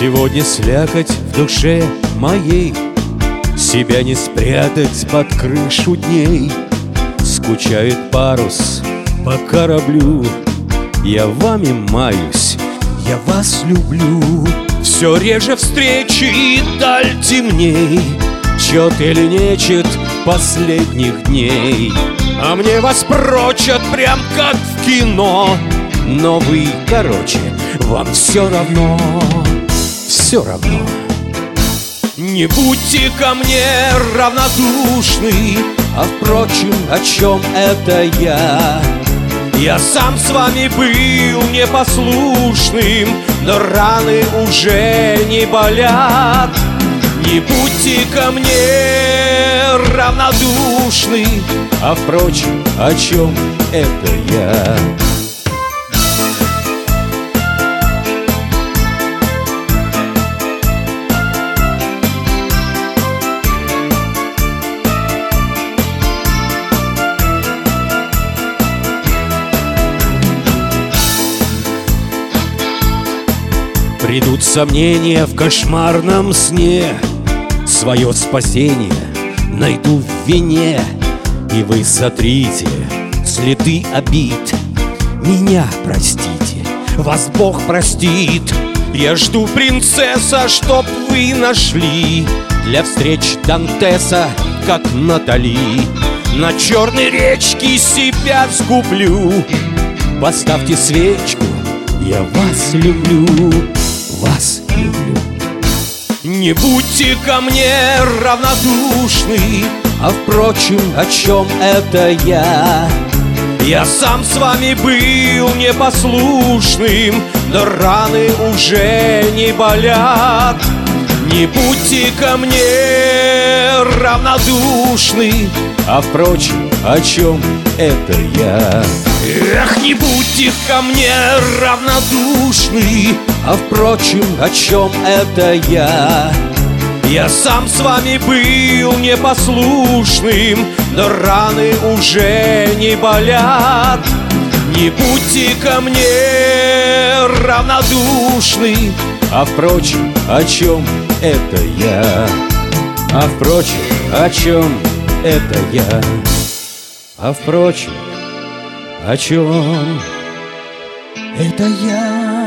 Сегодня слякоть в душе моей, себя не спрятать под крышу дней. Скучает парус по кораблю, я вами маюсь, я вас люблю. Все реже встречи и даль темней, чет или нечет последних дней. А мне вас прочат прям как в кино, но вы, короче, вам все равно, все равно. Не будьте ко мне равнодушны, а впрочем, о чем это я? Я сам с вами был непослушным, но раны уже не болят. Не будьте ко мне равнодушны, а впрочем, о чем это я? Придут сомнения в кошмарном сне, свое спасение найду в вине. И вы сотрите следы обид, меня простите, вас Бог простит. Я жду, принцесса, чтоб вы нашли для встреч Дантеса, как Натали. На черной речке себя сгублю, поставьте свечку, я вас люблю, вас люблю. Не будьте ко мне равнодушны, а впрочем, о чем это я? Я сам с вами был непослушным, но раны уже не болят. Не будьте ко мне равнодушны, а впрочем, о чем это я? Эх, не будьте ко мне равнодушны, а впрочем, о чем это я? Я сам с вами был непослушным, но раны уже не болят. Не будьте ко мне равнодушны, а впрочем, о чем это я? А впрочем, о чем это я? А впрочем, о чем это я?